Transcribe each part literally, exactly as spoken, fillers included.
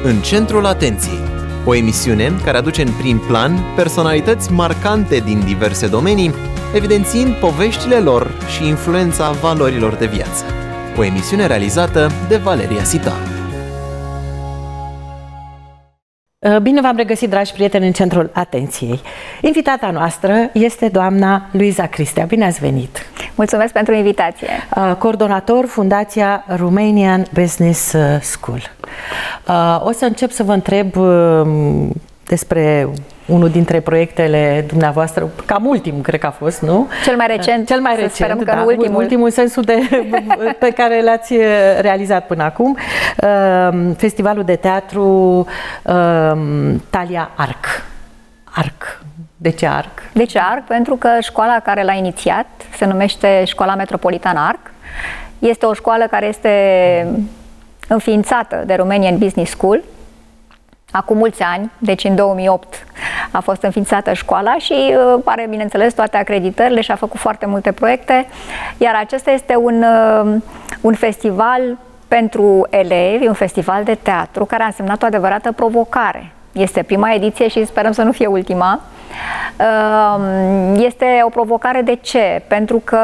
În centrul atenției, o emisiune care aduce în prim plan personalități marcante din diverse domenii, evidențiind poveștile lor și influența valorilor de viață. O emisiune realizată de Valeria Sita. Bine v-am regăsit, dragi prieteni, în centrul atenției. Invitata noastră este doamna Luiza Cristea. Bine ați venit! Mulțumesc pentru invitație! Coordonator Fundația Romanian Business School. O să încep să vă întreb despre unul dintre proiectele dumneavoastră, cam ultim, cred că a fost, nu? Cel mai recent, Cel mai recent, sperăm că da, nu ultimul. Ultimul sensul de, pe care l-ați realizat până acum, Festivalul de Teatru Thalia Arc. Arc. De ce Arc? De ce Arc? Pentru că școala care l-a inițiat se numește Școala Metropolitană Arc. Este o școală care este înființată de Romanian Business School acum mulți ani, deci în două mii opt a fost înființată școala și uh, are, bineînțeles, toate acreditările și a făcut foarte multe proiecte, iar acesta este un, uh, un festival pentru elevi, un festival de teatru care a însemnat o adevărată provocare. Este prima ediție și sperăm să nu fie ultima. Uh, este o provocare de ce? Pentru că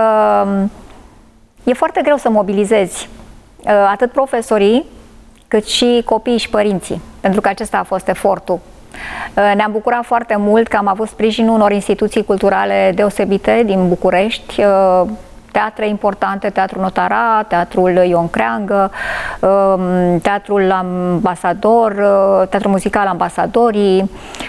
e foarte greu să mobilizezi uh, atât profesorii, cât și copiii și părinții, pentru că acesta a fost efortul. Ne-am bucurat foarte mult că am avut sprijinul unor instituții culturale deosebite din București, teatre importante, Teatrul Notara, Teatrul Ion Creangă, Teatrul Ambasador, Teatrul Muzical Ambasadorii,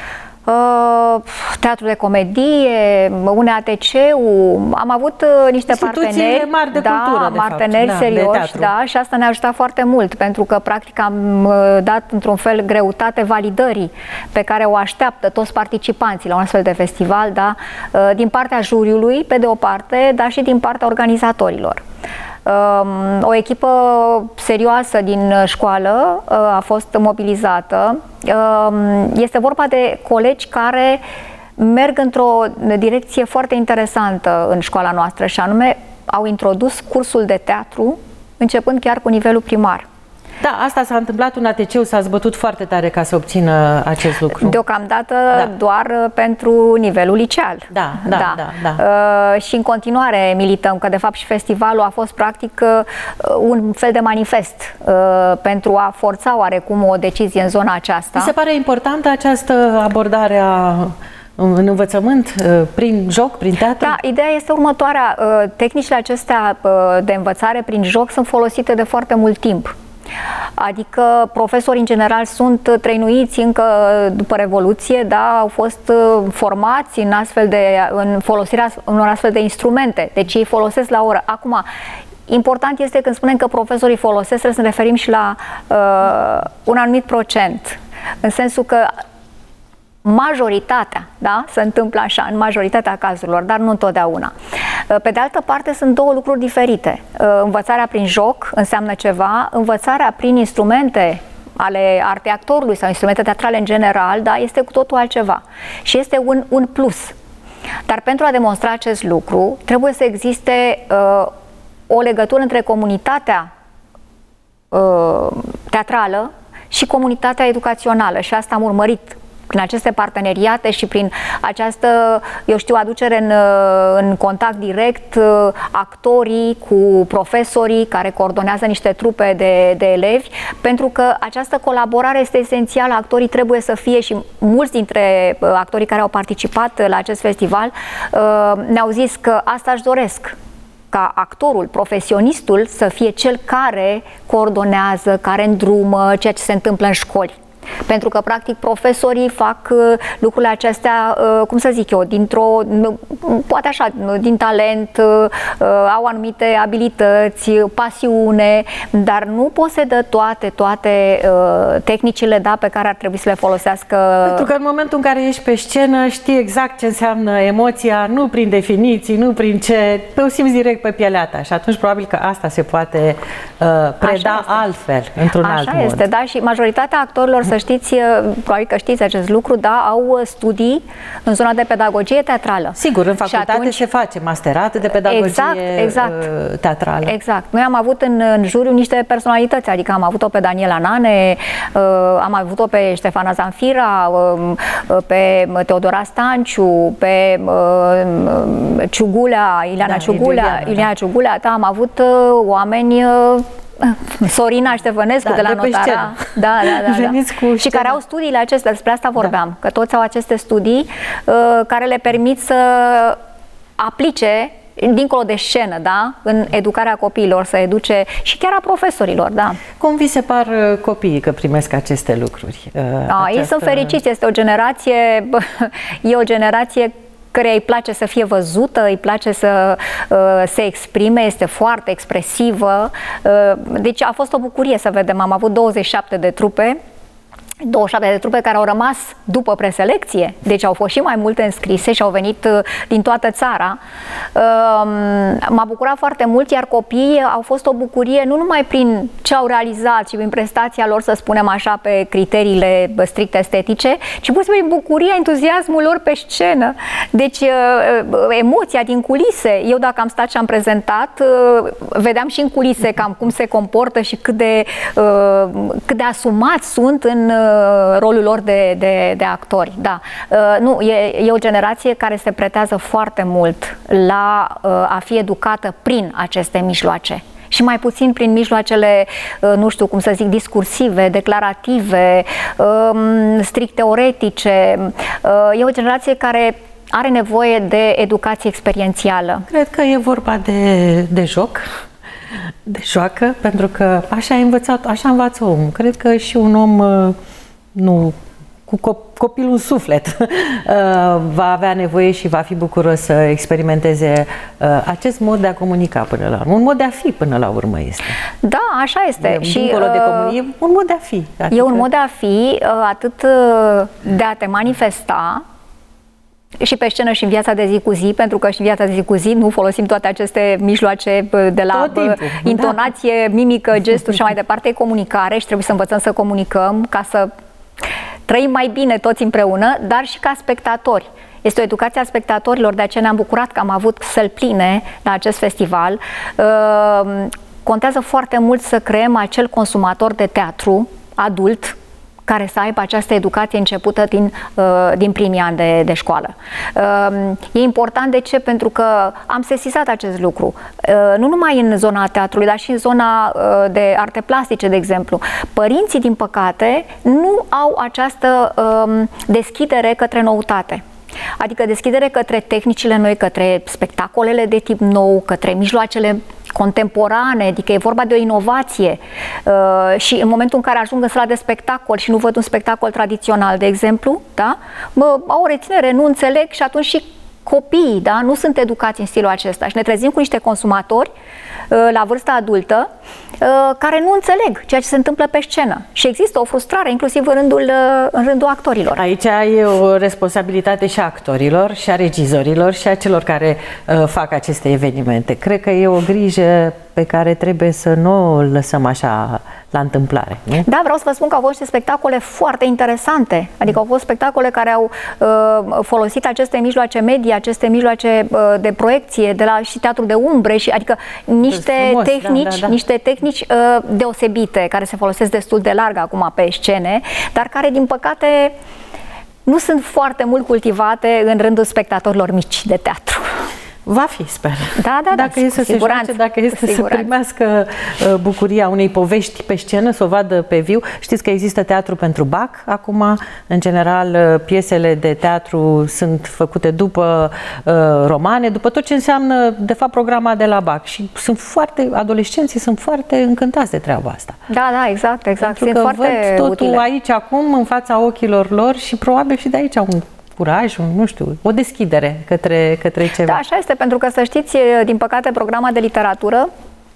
Teatrul de Comedie, U N A T C-ul, am avut niște parteneri, mari de da, cultură, de parteneri fapt. serioși, da, și asta ne-a ajutat foarte mult, pentru că practic am dat într-un fel greutate validării pe care o așteaptă toți participanții la un astfel de festival, da, din partea juriului, pe de o parte, dar și din partea organizatorilor. O echipă serioasă din școală a fost mobilizată. Este vorba de colegi care merg într-o direcție foarte interesantă în școala noastră și anume au introdus cursul de teatru începând chiar cu nivelul primar. Da, asta s-a întâmplat, un A T C s-a zbătut foarte tare ca să obțină acest lucru. Deocamdată da. doar pentru nivelul liceal. Da, da, da. da, da. Uh, și în continuare milităm, că de fapt și festivalul a fost practic uh, un fel de manifest uh, pentru a forța oarecum o decizie în zona aceasta. Mi se pare importantă această abordare a în învățământ, prin joc, prin teatru? Da, ideea este următoarea. Tehnicile acestea de învățare prin joc sunt folosite de foarte mult timp. Adică profesorii în general sunt trăinuiți încă după Revoluție, da, au fost formați în, astfel de, în folosirea unor astfel de instrumente, deci ei folosesc la oră. Acum, important este când spunem că profesorii folosesc, trebuie să ne referim și la uh, un anumit procent, în sensul că majoritatea, da, se întâmplă așa, în majoritatea cazurilor, dar nu întotdeauna. Pe de altă parte, sunt două lucruri diferite. Învățarea prin joc înseamnă ceva, învățarea prin instrumente ale artei actorului sau instrumente teatrale în general, da, este cu totul altceva. Și este un, un plus. Dar pentru a demonstra acest lucru, trebuie să existe uh, o legătură între comunitatea uh, teatrală și comunitatea educațională. Și asta am urmărit prin aceste parteneriate și prin această, eu știu, aducere în, în contact direct actorii cu profesorii care coordonează niște trupe de, de elevi, pentru că această colaborare este esențială. Actorii trebuie să fie, și mulți dintre actorii care au participat la acest festival ne-au zis că asta își doresc, ca actorul, profesionistul să fie cel care coordonează, care îndrumă ceea ce se întâmplă în școli. Pentru că, practic, profesorii fac uh, lucrurile acestea, uh, cum să zic eu, dintr-o, poate așa, din talent, uh, au anumite abilități, pasiune, dar nu posedă toate, toate uh, tehnicile, da, pe care ar trebui să le folosească. Pentru că în momentul în care ești pe scenă, știi exact ce înseamnă emoția, nu prin definiții, nu prin ce, pe o simți direct pe pielea ta. Și atunci probabil că asta se poate uh, preda altfel, într-un alt mod. Așa este, da, și majoritatea actorilor, să știți, probabil că știți acest lucru, da, au studii în zona de pedagogie teatrală. Sigur, în facultate atunci, se face masterat de pedagogie exact, exact, teatrală. Exact. Noi am avut în, în juriu niște personalități, adică am avut-o pe Daniela Nane, am avut-o pe Ștefana Zanfira, pe Teodora Stanciu, pe Ciugulea, Ileana da, Ciugulea, Ileana Ciugulea, da, am avut oameni, Sorina Ștefănescu da, de la de Notara, da, da, da, da. și care au studiile acestea, despre asta vorbeam, da. Că toți au aceste studii uh, care le permit să aplice dincolo de scenă, da, în educarea copiilor, să educe și chiar a profesorilor, da. Cum vi se par copiii că primesc aceste lucruri? Uh, a, această... Ei sunt fericiți, este o generație, e o generație care îi place să fie văzută, îi place să uh, se exprime, este foarte expresivă. Uh, deci a fost o bucurie să vedem. Am avut douăzeci și șapte de trupe, douăzeci și șapte de trupe care au rămas după preselecție, deci au fost și mai multe înscrise și au venit uh, din toată țara. Uh, m-a bucurat foarte mult, iar copiii au fost o bucurie nu numai prin ce au realizat și prin prestația lor, să spunem așa, pe criteriile strict estetice, ci pur și simplu bucuria, entuziasmul lor pe scenă. Deci uh, emoția din culise. Eu dacă am stat și am prezentat, uh, vedeam și în culise cam cum se comportă și cât de, uh, cât de asumați sunt în rolul lor de, de, de actori, da. Uh, nu, e, e o generație care se pretează foarte mult la uh, a fi educată prin aceste mijloace și mai puțin prin mijloacele, uh, nu știu cum să zic, discursive, declarative, uh, strict teoretice. Uh, e o generație care are nevoie de educație experiențială. Cred că e vorba de, de joc, de joacă, pentru că așa a învățat, așa învață omul. Cred că și un om, nu, cu copilul în suflet, va avea nevoie și va fi bucuros să experimenteze acest mod de a comunica până la urmă. Un mod de a fi până la urmă este. Da, așa este. De, și dincolo de comunie, e un mod de a fi. Adică... E un mod de a fi, atât de a te manifesta, și pe scenă și în viața de zi cu zi, pentru că și în viața de zi cu zi nu folosim toate aceste mijloace de la timpul, intonație, da. Mimică, gestul și mai departe, e comunicare și trebuie să învățăm să comunicăm ca să trăim mai bine toți împreună, dar și ca spectatori. Este o educație a spectatorilor, de aceea ne-am bucurat că am avut săli pline la acest festival. Contează foarte mult să creăm acel consumator de teatru adult, care să aibă această educație începută din, uh, din primii ani de, de școală. Uh, e important de ce? Pentru că am sesizat acest lucru. Uh, nu numai în zona teatrului, dar și în zona uh, de arte plastice, de exemplu. Părinții, din păcate, nu au această uh, deschidere către noutate. Adică deschidere către tehnicile noi, către spectacolele de tip nou, către mijloacele contemporane, adică e vorba de o inovație uh, și în momentul în care ajung în sala de spectacol și nu văd un spectacol tradițional, de exemplu, da, mă, au o reținere, nu înțeleg și atunci și copiii, da, nu sunt educați în stilul acesta și ne trezim cu niște consumatori uh, la vârsta adultă uh, care nu înțeleg ceea ce se întâmplă pe scenă și există o frustrare inclusiv în rândul, uh, în rândul actorilor. Aici e o responsabilitate și a actorilor, și a regizorilor, și a celor care uh, fac aceste evenimente. Cred că e o grijă pe care trebuie să nu o lăsăm așa la întâmplare. Nu? Da, vreau să vă spun că au fost spectacole foarte interesante, adică au fost spectacole care au uh, folosit aceste mijloace media, aceste mijloace uh, de proiecție, de la și teatru de umbre, și adică niște frumos, tehnici, da, da, da. niște tehnici uh, deosebite, care se folosesc destul de larg acum pe scene, dar care, din păcate, nu sunt foarte mult cultivate în rândul spectatorilor mici de teatru. Va fi, sper. Da, da, dacă da, este să se joace, dacă este să primească uh, bucuria unei povești pe scenă, să o vadă pe viu. Știți că există teatru pentru B A C acum. În general, uh, piesele de teatru sunt făcute după uh, romane, după tot ce înseamnă, de fapt, programa de la B A C. Și sunt foarte, adolescenții sunt foarte încântați de treaba asta. Da, da, exact, exact. Pentru sunt că foarte văd totul utile. Aici, acum, în fața ochilor lor și probabil și de aici un curaj, un, nu știu, o deschidere către, către ceva. Da, așa este, pentru că, să știți, din păcate, programa de literatură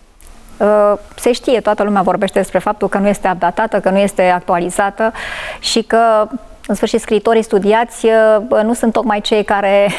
se știe, toată lumea vorbește despre faptul că nu este updatată, că nu este actualizată și că în sfârșit, scriitorii studiați nu sunt tocmai cei care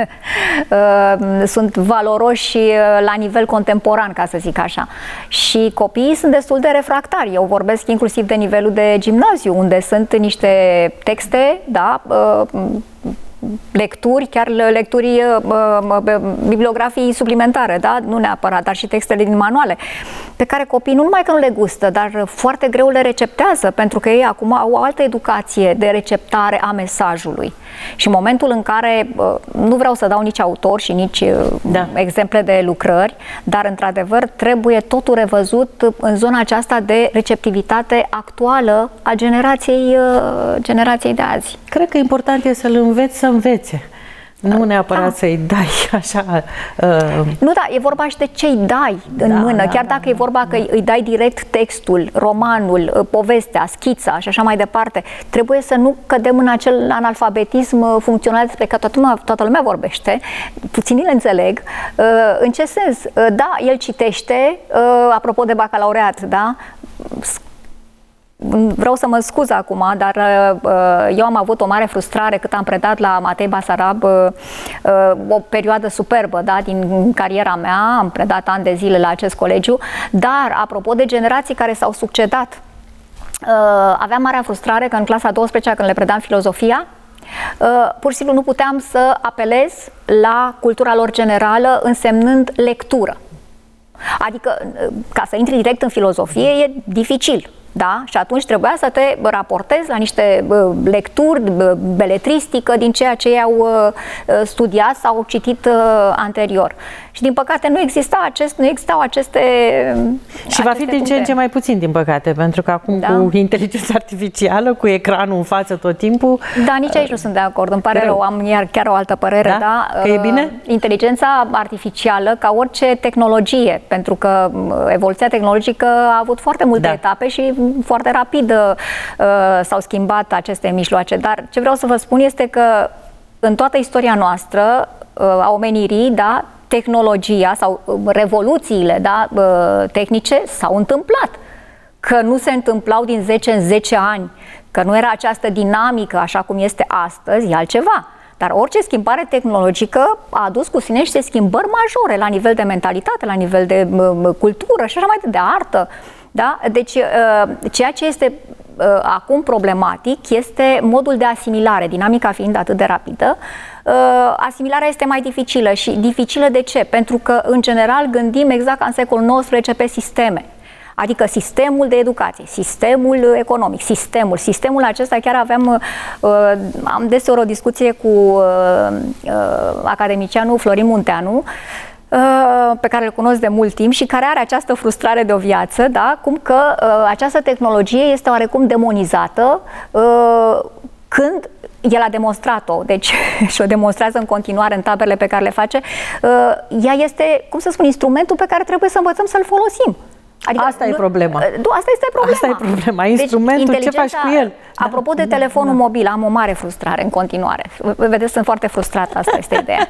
sunt valoroși la nivel contemporan, ca să zic așa. Și copiii sunt destul de refractari. Eu vorbesc inclusiv de nivelul de gimnaziu, unde sunt niște texte, da, lecturi, chiar lecturi, bibliografii suplimentare, da? Nu neapărat, dar și textele din manuale, pe care copiii nu numai că nu le gustă, dar foarte greu le receptează, pentru că ei acum au o altă educație de receptare a mesajului. Și în momentul în care, nu vreau să dau nici autor și nici da. exemple de lucrări, dar într-adevăr trebuie totul revăzut în zona aceasta de receptivitate actuală a generației, generației de azi. Cred că important e să-l înveți să învețe. Nu neapărat da. să-i dai așa... Uh... Nu, da, e vorba și de ce-i dai în da, mână. Da, Chiar da, dacă da, e vorba da. că îi dai direct textul, romanul, povestea, schița și așa mai departe, trebuie să nu cădem în acel analfabetism funcțional despre care toată lumea, toată lumea vorbește. Puțin îl înțeleg. Uh, în ce sens? Uh, da, el citește, uh, apropo de bacalaureat, da? Vreau să mă scuz acum, dar uh, eu am avut o mare frustrare cât am predat la Matei Basarab, uh, uh, o perioadă superbă, da, din cariera mea, am predat ani de zile la acest colegiu, dar apropo de generații care s-au succedat, uh, aveam marea frustrare că în clasa a douăsprezecea, când le predam filozofia, uh, pur și simplu nu puteam să apelez la cultura lor generală însemnând lectură. Adică, ca să intri direct în filozofie e dificil. Da? Și atunci trebuia să te raportezi la niște lecturi, beletristică din ceea ce i-au studiat sau au citit anterior. Și din păcate nu exista acest, nu existau aceste Și va fi din ce în ce mai puțin, din păcate, pentru că acum da. cu inteligența artificială, cu ecranul în față tot timpul... Da, nici aici nu sunt de acord, îmi pare rău, am iar chiar o altă părere, da? da? Că e bine? Inteligența artificială, ca orice tehnologie, pentru că evoluția tehnologică a avut foarte multe da. etape și foarte rapid uh, s-au schimbat aceste mijloace, dar ce vreau să vă spun este că în toată istoria noastră uh, a omenirii, da, tehnologia sau uh, revoluțiile, da, uh, tehnice s-au întâmplat. Că nu se întâmplau din zece în zece ani, că nu era această dinamică așa cum este astăzi, e altceva. Dar orice schimbare tehnologică a adus cu sine niște schimbări majore la nivel de mentalitate, la nivel de uh, cultură și așa mai de artă. Da? Deci, ceea ce este acum problematic este modul de asimilare, dinamica fiind atât de rapidă. Asimilarea este mai dificilă și dificilă de ce? Pentru că, în general, gândim exact ca în secolul nouăsprezece pe sisteme. Adică sistemul de educație, sistemul economic, sistemul. Sistemul acesta chiar aveam, am deseori o discuție cu academicianul Florin Munteanu, pe care îl cunosc de mult timp și care are această frustrare de o viață, da? Cum că uh, această tehnologie este oarecum demonizată uh, când el a demonstrat-o, deci și o demonstrează în continuare în taberele pe care le face, uh, ea este, cum să spun, instrumentul pe care trebuie să învățăm să-l folosim. Adică, asta nu, e problema. Nu, asta este problema. Asta e problema. Instrumentul, deci, ce faci cu el? Apropo da, de telefonul da, mobil, am o mare frustrare în continuare. Vedeți, sunt foarte frustrată, asta este ideea.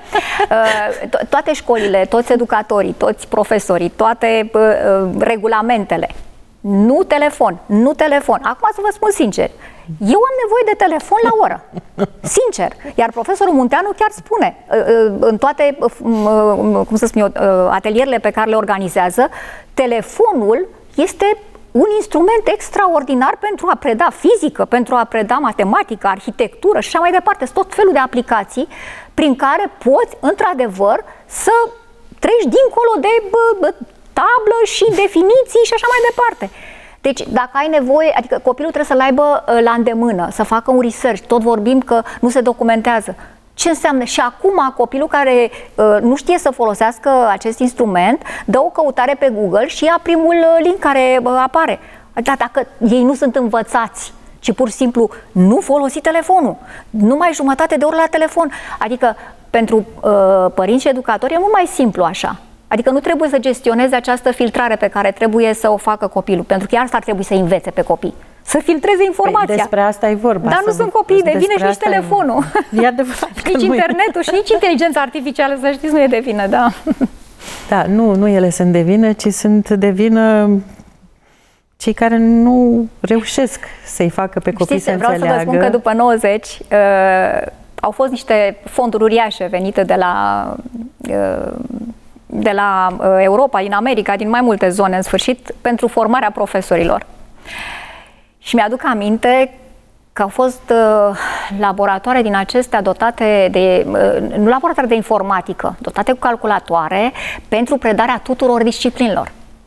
To- toate școlile, toți educatorii, toți profesorii, toate uh, regulamentele, nu telefon, nu telefon. Acum să vă spun sincer, eu am nevoie de telefon la oră. Sincer. Iar profesorul Munteanu chiar spune, în toate, cum să spun eu, atelierele pe care le organizează, telefonul este un instrument extraordinar pentru a preda fizică, pentru a preda matematică, arhitectură și așa mai departe. Sunt tot felul de aplicații prin care poți, într-adevăr, să treci dincolo de tablă și definiții și așa mai departe. Deci, dacă ai nevoie, adică copilul trebuie să-l aibă la îndemână, să facă un research, tot vorbim că nu se documentează. Ce înseamnă? Și acum copilul care uh, nu știe să folosească acest instrument, dă o căutare pe Google și ia primul link care uh, apare. Dar dacă ei nu sunt învățați, ci pur și simplu nu folosi telefonul, numai jumătate de oră la telefon, adică pentru uh, părinți și educatori e mult mai simplu așa. Adică nu trebuie să gestioneze această filtrare pe care trebuie să o facă copilul, pentru că asta ar trebui să învețe pe copii. Să filtreze informația. Păi despre asta e vorba. Dar nu sunt copii, de vină și nici telefonul. E adevărat. Nici internetul și nici inteligența artificială, să știți, nu e de vină, da. Da, nu, nu ele sunt de vină, ci sunt de vină cei care nu reușesc să-i facă pe copii Știți, să vreau înțeleagă. să vă spun că după nouăzeci uh, au fost niște fonduri uriașe venite de la, uh, de la uh, Europa, din America, din mai multe zone, în sfârșit, pentru formarea profesorilor. Și mi-aduc aminte că au fost uh, laboratoare din acestea dotate de, uh, nu laboratoare de informatică, dotate cu calculatoare pentru predarea tuturor disciplinelor.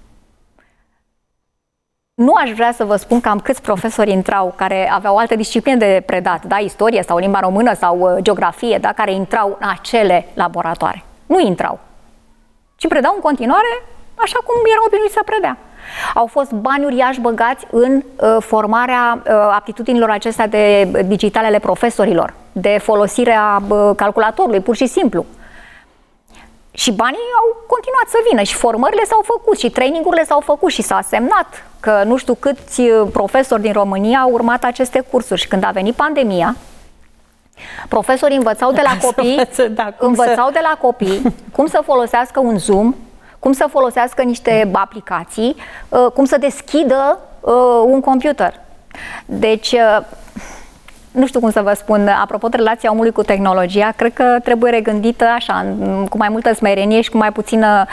Nu aș vrea să vă spun cam câți profesori intrau care aveau alte discipline de predat, da, istorie sau limba română sau uh, geografie, da, care intrau în acele laboratoare. Nu intrau, ci predau în continuare așa cum erau obișnuiți să predea. Au fost bani uriași băgați în uh, formarea uh, aptitudinilor acestea de digitale ale profesorilor, de folosirea uh, calculatorului, pur și simplu. Și banii au continuat să vină și formările s-au făcut și trainingurile s-au făcut și s-a semnat că nu știu câți profesori din România au urmat aceste cursuri. Și când a venit pandemia, profesorii învățau de la copii, da, învățau să... de la copii cum să folosească un Zoom, cum să folosească niște aplicații, cum să deschidă un computer. Deci, nu știu cum să vă spun, apropo de relația omului cu tehnologia, cred că trebuie regândită așa, cu mai multă smerenie și cu mai puțină,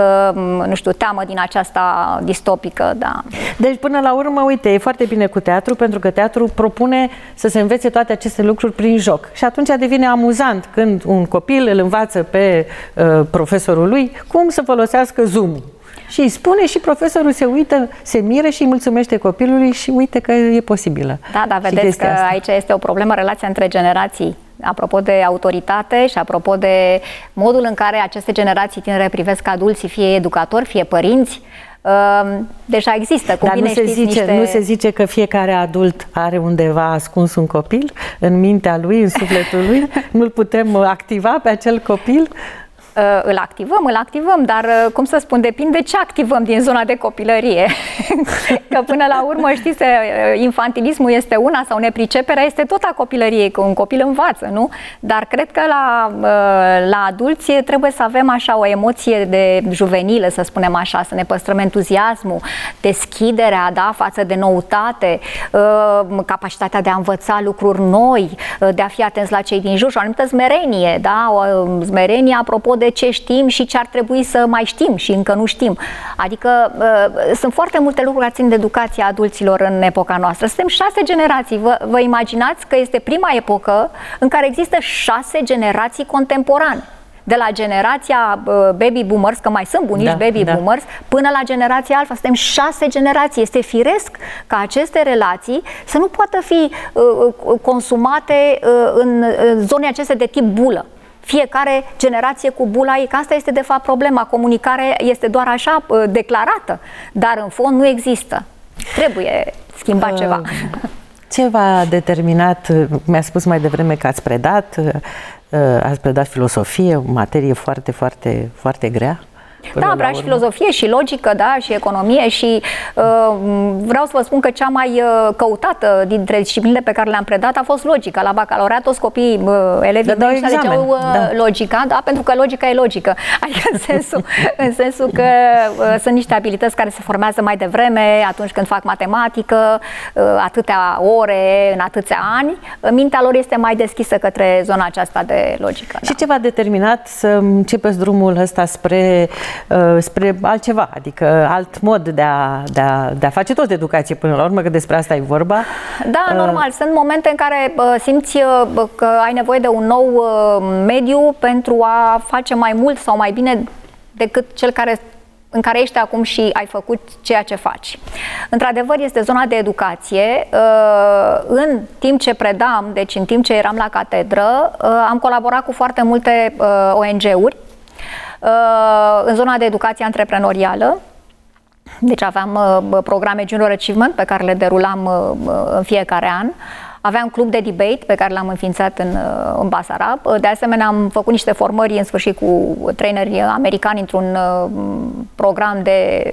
nu știu, teamă din aceasta distopică, da. Deci, până la urmă, uite, e foarte bine cu teatru, pentru că teatru propune să se învețe toate aceste lucruri prin joc. Și atunci devine amuzant când un copil îl învață pe uh, profesorul lui cum să folosească Zoom-ul. Și îi spune și profesorul se uită, se miră și îi mulțumește copilului și uite că e posibilă. Da, dar vedeți că asta. Aici este o problemă, relația între generații. Apropo de autoritate și apropo de modul în care aceste generații tinere privesc adulții, fie educatori, fie părinți, deja există. Cum Dar bine nu, se zice, niște... nu se zice că fiecare adult are undeva ascuns un copil în mintea lui, în sufletul lui? Nu-l putem activa pe acel copil? Îl activăm, îl activăm, dar, cum să spun, depinde ce activăm din zona de copilărie. Că până la urmă, știți, infantilismul este una sau nepriceperea este tot a copilăriei, că un copil învață, nu? Dar cred că la, la adulți trebuie să avem așa o emoție de juvenilă, să spunem așa, să ne păstrăm entuziasmul, deschiderea, da, față de noutate, capacitatea de a învăța lucruri noi, de a fi atenți la cei din jur și o anumită smerenie, da? O smerenie apropo de de ce știm și ce ar trebui să mai știm și încă nu știm. Adică uh, sunt foarte multe lucruri care țin de educația adulților în epoca noastră. Suntem șase generații. Vă, vă imaginați că este prima epocă în care există șase generații contemporane. De la generația uh, baby boomers, că mai sunt bunici da, baby da. boomers, până la generația alfa. Suntem șase generații. Este firesc ca aceste relații să nu poată fi uh, consumate uh, în, în zone acestea de tip bulă. Fiecare generație cu bula ei, că asta este de fapt problema. Comunicarea este doar așa declarată, dar în fond nu există. Trebuie schimbat uh, ceva. Ce v-a determinat? Mi-a spus mai devreme că ați predat, ați predat filosofie, o materie foarte, foarte, foarte grea. Da, vreau și filozofie și logică, da, și economie și uh, vreau să vă spun că cea mai uh, căutată dintre disciplinele pe care le-am predat a fost logica. La bacalaureat toți copiii, uh, elevii mei își alegeau uh, da. logica, da, pentru că logica e logică. Adică în sensul, în sensul că uh, sunt niște abilități care se formează mai devreme, atunci când fac matematică, uh, atâtea ore, în atâția ani, mintea lor este mai deschisă către zona aceasta de logică. Și da. ce v-a determinat să începeți drumul ăsta spre spre altceva, adică alt mod de a, de a, de a face tot educație până la urmă, că despre asta e vorba. Da, normal. Sunt momente în care simți că ai nevoie de un nou mediu pentru a face mai mult sau mai bine decât cel care în care ești acum și ai făcut ceea ce faci. Într-adevăr, este zona de educație. În timp ce predam, deci în timp ce eram la catedră, am colaborat cu foarte multe O N G-uri în zona de educație antreprenorială. Deci aveam programe Junior Achievement pe care le derulam în fiecare an. Aveam club de debate pe care l-am înființat în, în Basarab. De asemenea, am făcut niște formări în sfârșit cu traineri americani într-un program de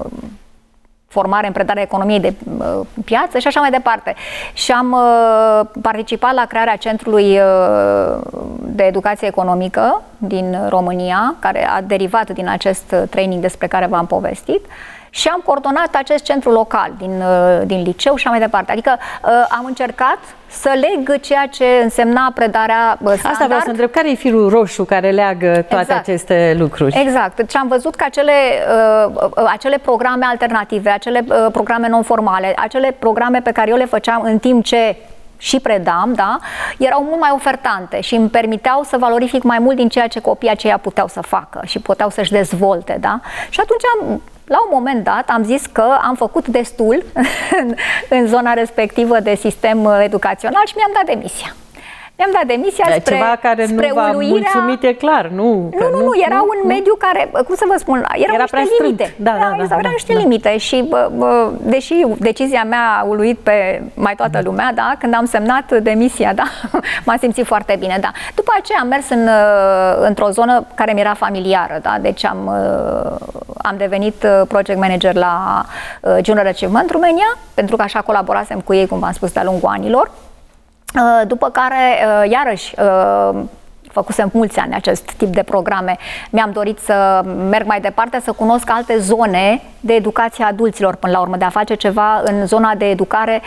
formare în predarea economiei de uh, piață și așa mai departe. Și am uh, participat la crearea Centrului uh, de Educație Economică din România, care a derivat din acest training despre care v-am povestit. și am coordonat acest centru local din, din liceu și așa mai departe. Adică am încercat să leg ceea ce însemna predarea standard. Asta vreau să întreb, care e firul roșu care leagă toate exact. aceste lucruri? Exact. Și am văzut că acele, acele programe alternative, acele programe non-formale, acele programe pe care eu le făceam în timp ce și predam, da, erau mult mai ofertante și îmi permiteau să valorific mai mult din ceea ce copiii aceia puteau să facă și puteau să-și dezvolte, da? Și atunci am, la un moment dat am zis că am făcut destul în, în zona respectivă de sistem educațional și mi-am dat demisia. Mi-am dat demisia de spre ceva care spre nu v-a uluirea... mulțumit, e clar, nu? Nu, nu, nu, era un mediu care, cum să vă spun, erau era niște limite. Da, da, da, erau da, da, niște da. limite și, bă, bă, deși decizia mea a uluit pe mai toată lumea, da, când am semnat demisia, da, m-am simțit foarte bine, da. După aceea am mers în, într-o zonă care mi era familiară, da, deci am, am devenit project manager la Junior Achievement România, pentru că așa colaborasem cu ei, cum v-am spus, de-a lungul anilor. După care, iarăși, făcusem mulți ani acest tip de programe, mi-am dorit să merg mai departe, să cunosc alte zone de educație a adulților, până la urmă, de a face ceva în zona de educare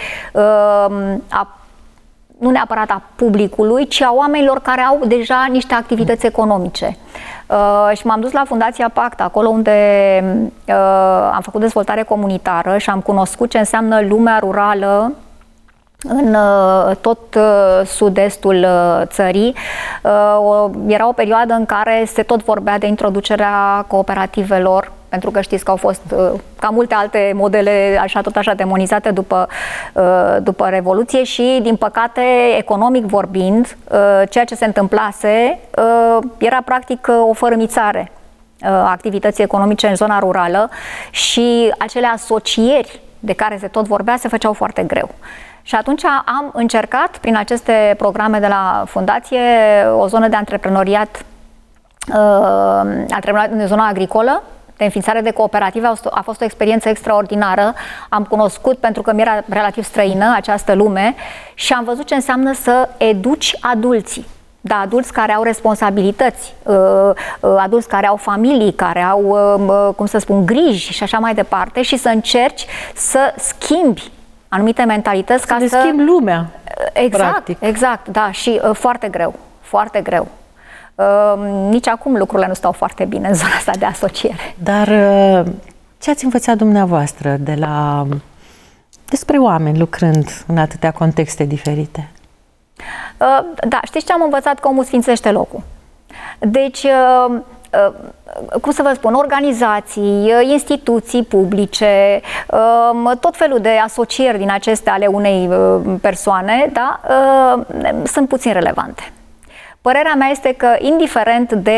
a, nu neapărat a publicului, ci a oamenilor care au deja niște activități economice. Uh, și m-am dus la Fundația Pact, acolo unde uh, am făcut dezvoltare comunitară și am cunoscut ce înseamnă lumea rurală în tot sud-estul țării. Era o perioadă în care se tot vorbea de introducerea cooperativelor, pentru că știți că au fost ca multe alte modele așa tot așa demonizate după, după Revoluție și, din păcate, economic vorbind, ceea ce se întâmplase era practic o fărâmițare activității economice în zona rurală și acele asocieri de care se tot vorbea se făceau foarte greu. Și atunci am încercat, prin aceste programe de la Fundație, o zonă de antreprenoriat, antreprenoriat în zona agricolă, de înființare de cooperative. A fost o experiență extraordinară. Am cunoscut, pentru că mi era relativ străină această lume, și am văzut ce înseamnă să educi adulții. Da, adulți care au responsabilități, adulți care au familii, care au, cum să spun, griji și așa mai departe, și să încerci să schimbi anumite mentalități ca să... Să schimbi lumea, exact, practic. Exact, da, și uh, foarte greu, foarte greu. Uh, nici acum lucrurile nu stau foarte bine în zona asta de asociere. Dar uh, ce ați învățat dumneavoastră de la... despre oameni lucrând în atâtea contexte diferite? Uh, da, știți ce am învățat? Că omul sfințește locul. Deci... Uh, cum să vă spun, organizații, instituții publice, tot felul de asocieri din acestea ale unei persoane, da, sunt puțin relevante. Părerea mea este că, indiferent de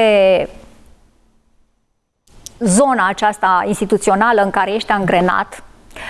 zona aceasta instituțională în care ești angrenat,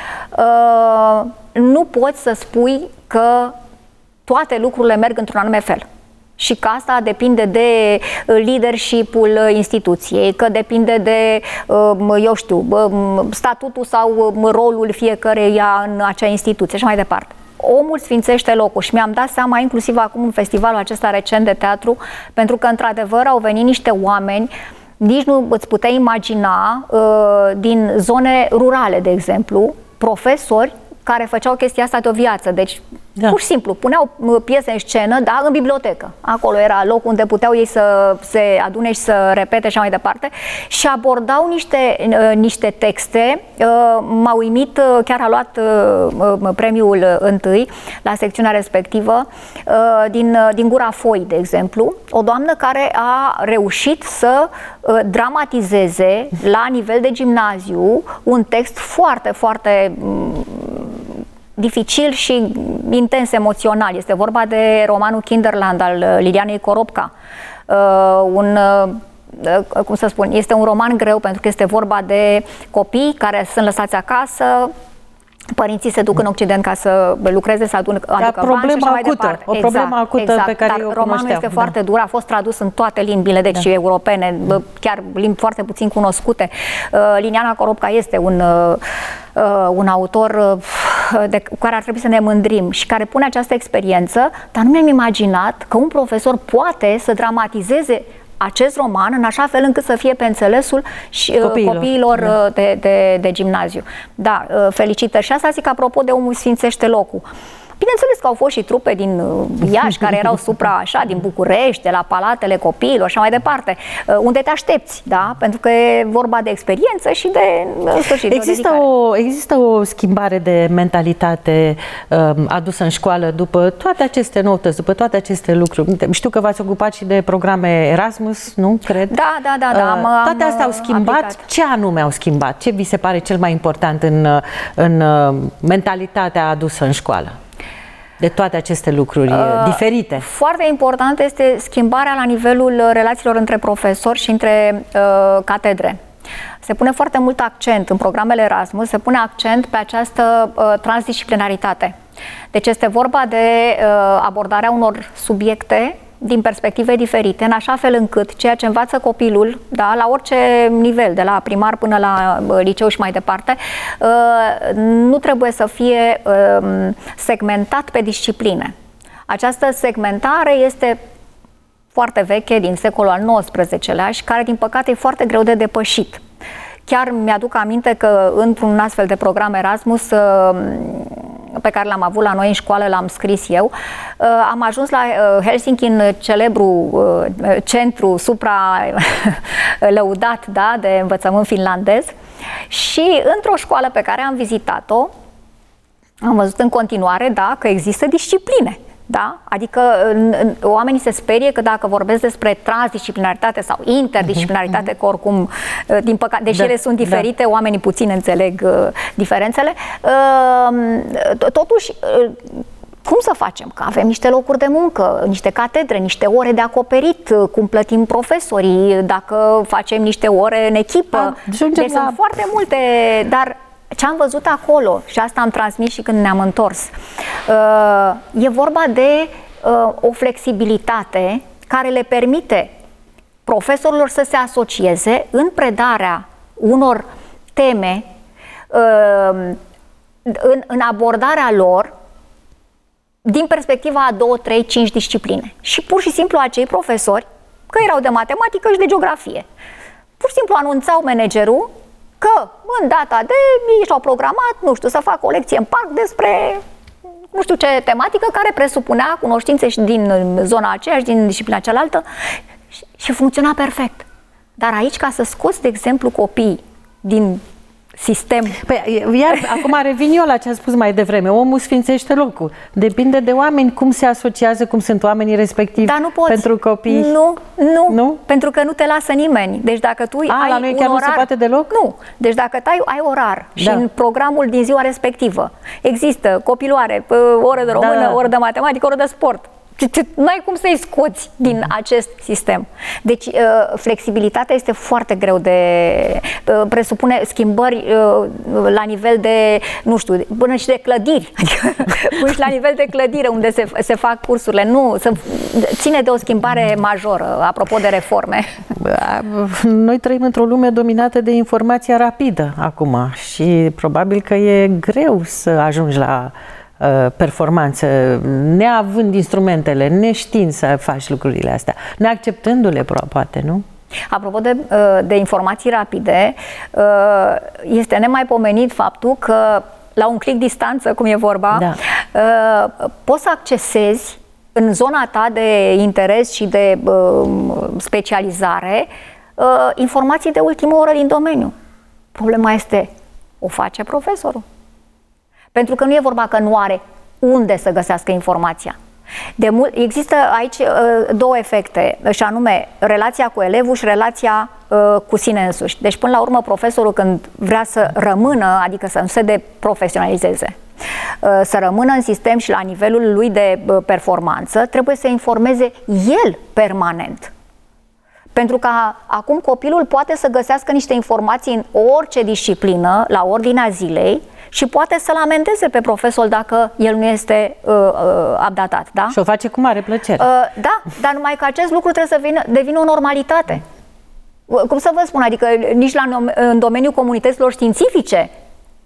nu poți să spui că toate lucrurile merg într-un anume fel. Și că asta depinde de leadership-ul instituției, că depinde de, eu știu, statutul sau rolul fiecăreia în acea instituție și mai departe. Omul sfințește locul și mi-am dat seama, inclusiv acum în festivalul acesta recent de teatru, pentru că într-adevăr au venit niște oameni, nici nu îți puteai imagina, din zone rurale, de exemplu, profesori care făceau chestia asta de o viață. Deci, da, pur și simplu, puneau piese în scenă, da, în bibliotecă. Acolo era locul unde puteau ei să se adune și să repete și mai departe. Și abordau niște, niște texte. M-a uimit, chiar a luat premiul întâi la secțiunea respectivă, din, din Gura Foi, de exemplu, o doamnă care a reușit să dramatizeze la nivel de gimnaziu un text foarte, foarte dificil și intens emoțional. Este vorba de romanul Kinderland al Lilianei Coropca. Uh, un, uh, cum să spun, este un roman greu pentru că este vorba de copii care sunt lăsați acasă, părinții se duc în Occident ca să lucreze, să adună, aducă bani și așa mai departe. O problemă exact, acută exact. pe care Dar eu o romanul este da. foarte dur, a fost tradus în toate limbile, deci da. europene, chiar limbi foarte puțin cunoscute. Uh, Liliana Coropca este un, uh, un autor de care ar trebui să ne mândrim și care pune această experiență, dar nu mi-am imaginat că un profesor poate să dramatizeze acest roman în așa fel încât să fie pe înțelesul și copiilor, copiilor da. de, de, de gimnaziu. Da, felicitări. Și asta zic apropo de Omul sfințește locul. Bineînțeles că au fost și trupe din Iași care erau supra, așa, din București, de la palatele copiilor, așa mai departe, unde te aștepți, da? Pentru că e vorba de experiență și de, în sfârșit, există o, există o schimbare de mentalitate um, adusă în școală după toate aceste noutăți, după toate aceste lucruri. Știu că v-ați ocupat și de programe Erasmus, nu? Cred. Da, da, da. da am, uh, toate astea au schimbat. Aplicat. Ce anume au schimbat? Ce vi se pare cel mai important în, în mentalitatea adusă în școală? De toate aceste lucruri uh, diferite. Foarte important este schimbarea la nivelul relațiilor între profesori și între uh, catedre. Se pune foarte mult accent în programele Erasmus, se pune accent pe această uh, transdisciplinaritate. Deci este vorba de uh, abordarea unor subiecte din perspective diferite, în așa fel încât ceea ce învață copilul, da, la orice nivel, de la primar până la liceu și mai departe, nu trebuie să fie segmentat pe discipline. Această segmentare este foarte veche, din secolul al nouăsprezecelea și care, din păcate, e foarte greu de depășit. Chiar mi-aduc aminte că într-un astfel de program Erasmus pe care l-am avut la noi în școală, l-am scris eu, am ajuns la Helsinki, în celebru centru supra-lăudat, da, de învățământ finlandez, și într-o școală pe care am vizitat-o, am văzut în continuare, da, că există discipline. Da? Adică oamenii se sperie că dacă vorbesc despre transdisciplinaritate sau interdisciplinaritate, că oricum, din păcate, deși da, ele sunt diferite, da. Oamenii puțin înțeleg uh, diferențele, uh, totuși, uh, cum să facem? Că avem niște locuri de muncă, niște catedre, niște ore de acoperit, cum plătim profesorii, dacă facem niște ore în echipă. A, deci la... sunt foarte multe, dar ce am văzut acolo, și asta am transmis și când ne-am întors, e vorba de o flexibilitate care le permite profesorilor să se asocieze în predarea unor teme, în, în abordarea lor, din perspectiva a două, trei, cinci discipline. Și pur și simplu acei profesori, că erau de matematică și de geografie, pur și simplu anunțau managerul că în data de ei și-au programat, nu știu, să facă o lecție în parc despre nu știu ce tematică care presupunea cunoștințe și din zona aceea și din disciplina cealaltă și, și funcționa perfect. Dar aici, ca să scoți, de exemplu, copiii din sistem... Păi, iar acum revin eu la ce am spus mai devreme. Omul sfințește locul. Depinde de oameni, cum se asociază, cum sunt oamenii respectivi. Dar nu poți. Pentru copii. Nu, nu, nu, pentru că nu te lasă nimeni. Deci dacă tu A, ai la noi un chiar orar... nu se poate deloc? Nu. Deci dacă tu ai, ai orar și da. în programul din ziua respectivă există copiloare, oră de română, da. oră de matematică, oră de sport, n-ai cum să-i scoți din acest sistem. Deci flexibilitatea este foarte greu de... presupune schimbări la nivel de, nu știu, până și de clădiri. Adică până și la nivel de clădire unde se, se fac cursurile. Nu, se ține de o schimbare majoră, apropo de reforme. Noi trăim într-o lume dominată de informația rapidă acum și probabil că e greu să ajungi la performanță, neavând instrumentele, neștiind să faci lucrurile astea, neacceptându-le, poate, nu? Apropo de, de informații rapide, este nemaipomenit faptul că la un click distanță, cum e vorba, da. poți să accesezi în zona ta de interes și de specializare informații de ultimă oră din domeniu. Problema este, o face profesorul. Pentru că nu e vorba că nu are unde să găsească informația. De mult, există aici uh, două efecte, și anume relația cu elevul și relația uh, cu sine însuși. Deci până la urmă profesorul, când vrea să rămână, adică să nu se deprofesionalizeze, uh, să rămână în sistem și la nivelul lui de uh, performanță, trebuie să informeze el permanent. Pentru că acum copilul poate să găsească niște informații în orice disciplină, la ordinea zilei, și poate să-l amendeze pe profesor dacă el nu este uh, uh, updatat, da? Și o face cu mare plăcere. Uh, da, dar numai că acest lucru trebuie să vină, devină o normalitate. Uh, cum să vă spun, adică nici la, în domeniul comunităților științifice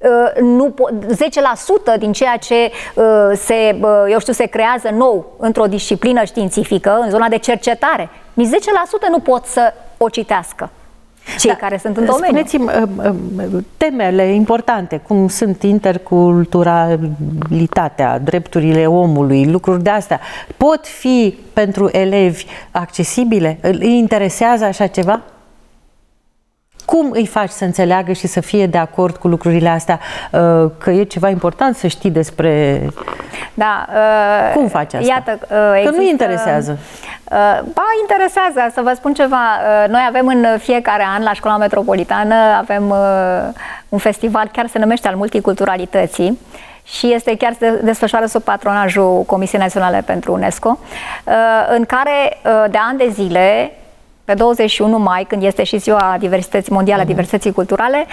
nu zece la sută din ceea ce se, eu știu, se creează nou într-o disciplină științifică, în zona de cercetare, nici zece la sută nu pot să o citească cei da, care sunt în domeniu. Spuneți-mi temele importante, cum sunt interculturalitatea, drepturile omului, lucruri de astea, pot fi pentru elevi accesibile? Îi interesează așa ceva? Cum îi faci să înțeleagă și să fie de acord cu lucrurile astea? Că e ceva important să știi despre... Da. Cum faci asta? Iată, că nu-i interesează. Ba, interesează. Să vă spun ceva. Noi avem în fiecare an, la Școala Metropolitană, avem un festival, chiar se numește al multiculturalității, și este chiar se desfășoară sub patronajul Comisiei Naționale pentru UNESCO, în care de ani de zile, pe douăzeci și unu mai, când este și ziua diversității mondiale a diversității culturale,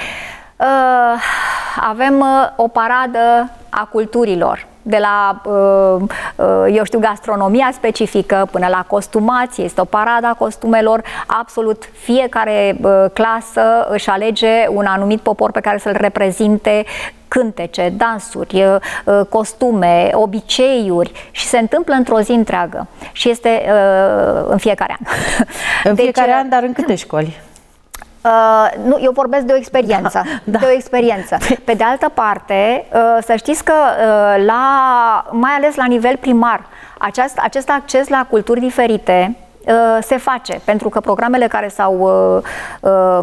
avem o paradă a culturilor, de la, eu știu, gastronomia specifică până la costumație. Este o paradă a costumelor. Absolut fiecare clasă își alege un anumit popor pe care să-l reprezinte, cântece, dansuri, costume, obiceiuri, și se întâmplă într-o zi întreagă. Și este în fiecare an. În deci, fiecare an, dar în câte școli? Uh, nu, eu vorbesc de o experiență, da, da. de o experiență. Pe de altă parte, uh, să știți că uh, la, mai ales la nivel primar, acest, acest acces la culturi diferite uh, se face, pentru că programele care s-au uh, uh,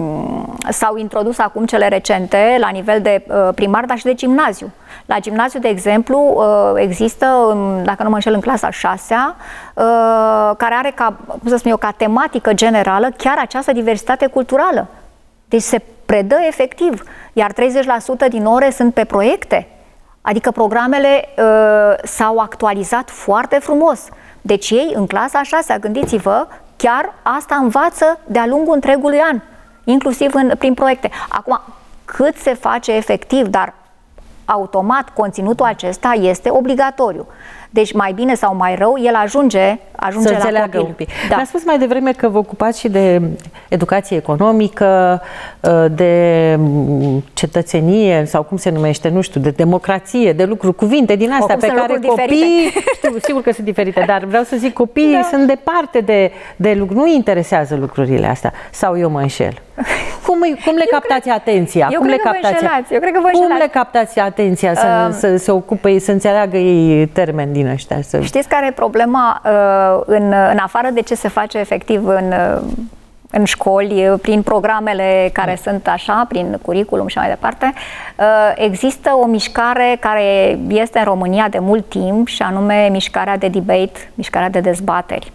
s-au introdus acum, cele recente, la nivel de uh, primar, dar și de gimnaziu. La gimnaziu, de exemplu, uh, există, dacă nu mă înșel, în clasa a șasea, uh, care are ca, cum să spun eu, ca tematică generală chiar această diversitate culturală. Deci se predă efectiv, iar treizeci la sută din ore sunt pe proiecte. Adică programele uh, s-au actualizat foarte frumos. Deci ei, în clasa a șasea, gândiți-vă, chiar asta învață de-a lungul întregului an, inclusiv în, prin proiecte. Acum, cât se face efectiv, dar automat conținutul acesta este obligatoriu. Deci mai bine sau mai rău, el ajunge, ajunge să la copil. Un pic. Da. Mi-a spus mai devreme că vă ocupați și de educație economică, de cetățenie, sau cum se numește, nu știu, de democrație, de lucruri, cuvinte din astea pe care copiii, știu, sigur că sunt diferite, dar vreau să zic, copiii da. sunt departe de, de lucruri, nu-i interesează lucrurile astea, sau eu mă înșel? Cum, cum le captați cred, atenția? Eu cum cred le că captați? vă înșelați. Eu cred că vă cum înșelați. le captați atenția să, um, să se ocupe, să înțeleagă ei termeni din ăștia? Să... Știți care e problema uh, în, în afară de ce se face efectiv în, uh, în școli, prin programele care mm. sunt așa, prin curriculum și mai departe, uh, există o mișcare care este în România de mult timp, și anume mișcarea de debate, mișcarea de dezbateri.